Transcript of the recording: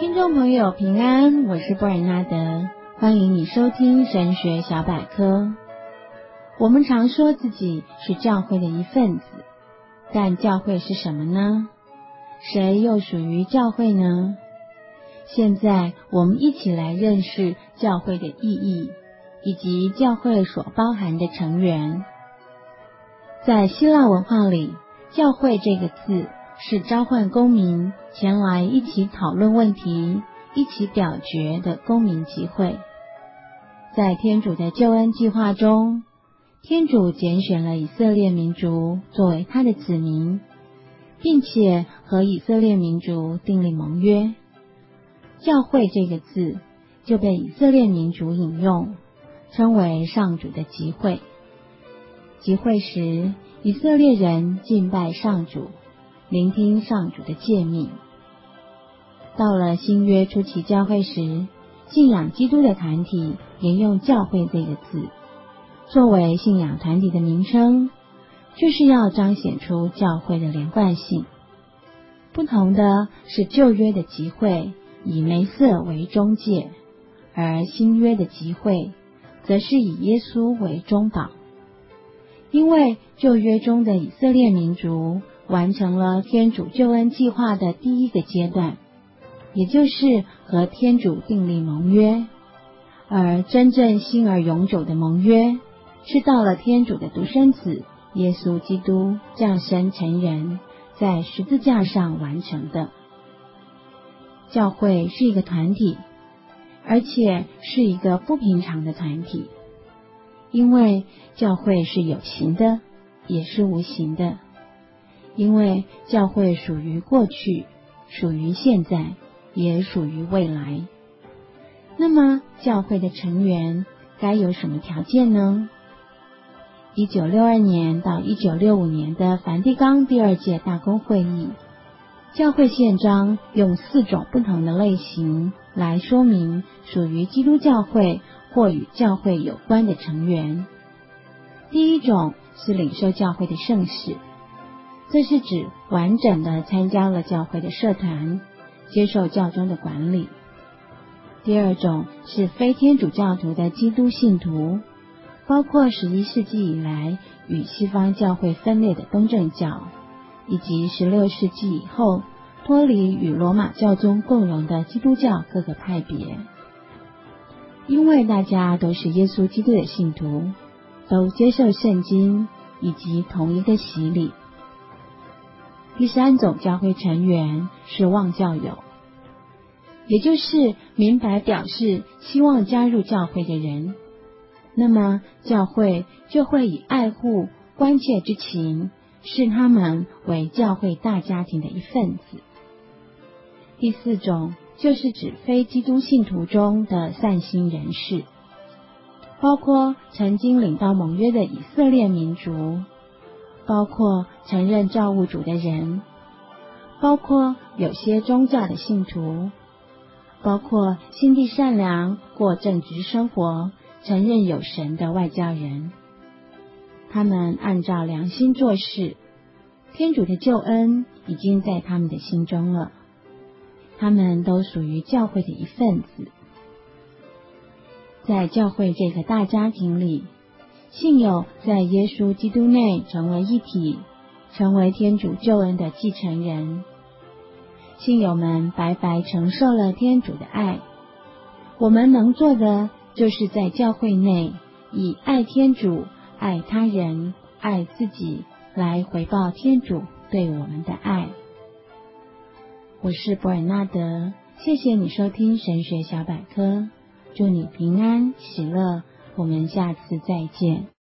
听众朋友平安，我是布尔纳德，欢迎你收听神学小百科。我们常说自己是教会的一份子，但教会是什么呢？谁又属于教会呢？现在我们一起来认识教会的意义，以及教会所包含的成员。在希腊文化里，教会这个字是召唤公民前来一起讨论问题、一起表决的公民集会。在天主的救恩计划中，天主拣选了以色列民族作为他的子民，并且和以色列民族订立盟约。教会这个字就被以色列民族引用，称为上主的集会。集会时，以色列人敬拜上主，聆听上主的诫命。到了新约初期教会时，信仰基督的团体沿用教会这个字，作为信仰团体的名称，就是要彰显出教会的连贯性。不同的是，旧约的集会以梅瑟为中介，而新约的集会则是以耶稣为中保。因为旧约中的以色列民族完成了天主救恩计划的第一个阶段，也就是和天主订立盟约，而真正新而永久的盟约是到了天主的独生子耶稣基督降生成人，在十字架上完成的。教会是一个团体，而且是一个不平常的团体，因为教会是有形的，也是无形的。因为教会属于过去，属于现在，也属于未来。那么教会的成员该有什么条件呢？1962年到1965年的梵蒂冈第二届大公会议，教会宪章用4种不同的类型来说明属于基督教会或与教会有关的成员。第一种是领受教会的圣使，这是指完整的参加了教会的社团，接受教宗的管理。第二种是非天主教徒的基督信徒，包括11世纪以来与西方教会分裂的东正教，以及16世纪以后脱离与罗马教宗共荣的基督教各个派别。因为大家都是耶稣基督的信徒，都接受圣经以及同一个洗礼。第三种教会成员是望教友，也就是明白表示希望加入教会的人。那么教会就会以爱护、关切之情，视他们为教会大家庭的一份子。第四种就是指非基督信徒中的善心人士，包括曾经领到盟约的以色列民族，包括承认造物主的人，包括有些宗教的信徒，包括心地善良、过正直生活、承认有神的外教人。他们按照良心做事，天主的救恩已经在他们的心中了，他们都属于教会的一份子。在教会这个大家庭里，信友在耶稣基督内成为一体，成为天主救恩的继承人。信友们白白承受了天主的爱，我们能做的就是在教会内以爱天主、爱他人、爱自己来回报天主对我们的爱。我是伯尔纳德，谢谢你收听神学小百科，祝你平安喜乐，我们下次再见。